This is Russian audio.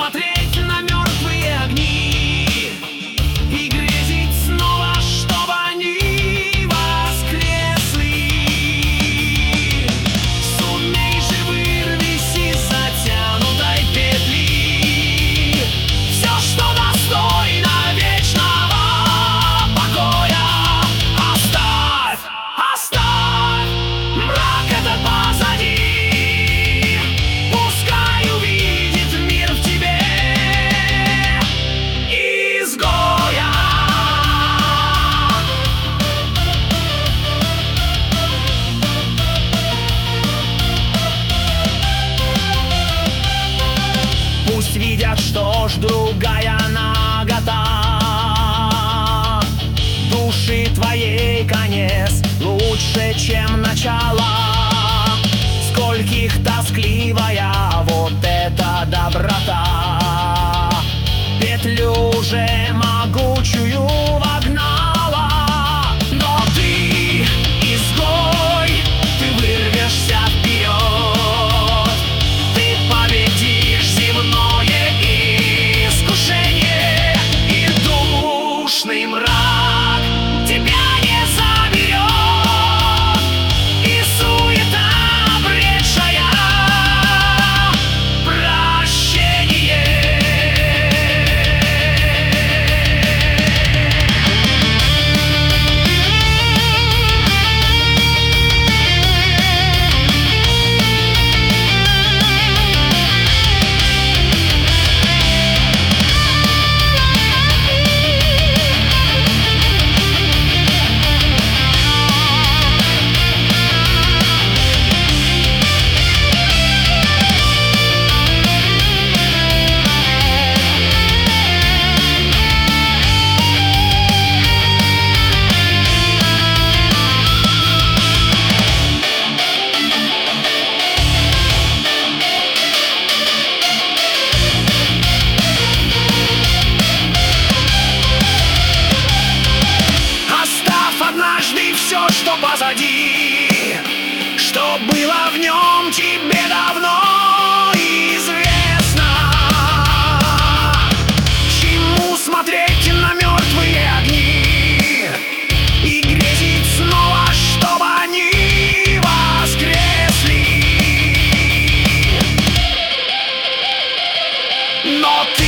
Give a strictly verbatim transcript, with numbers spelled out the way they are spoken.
смотреть на мертвые огни и грезить снова, чтобы они воскресли. Сумей же вырвись из затянутой петли все, что достойно вечного покоя. Оставь, оставь мрак этот позади. Пускай увидит мир в тебе изгоя. Пусть видят, что ж другая нагота души твоей конец лучше, чем начало. Скольких тоскливая вот эта доброта петлю уже могучую вогнала. Но ты изгой, ты вырвешься вперед, ты победишь земное искушение, и душный мрак тебя не заберет, и суета обретшая прощение. Все, что позади, что было в нем, тебе давно известно. Чему смотреть на мертвые огни и грезить снова, чтобы они воскресли? Но ты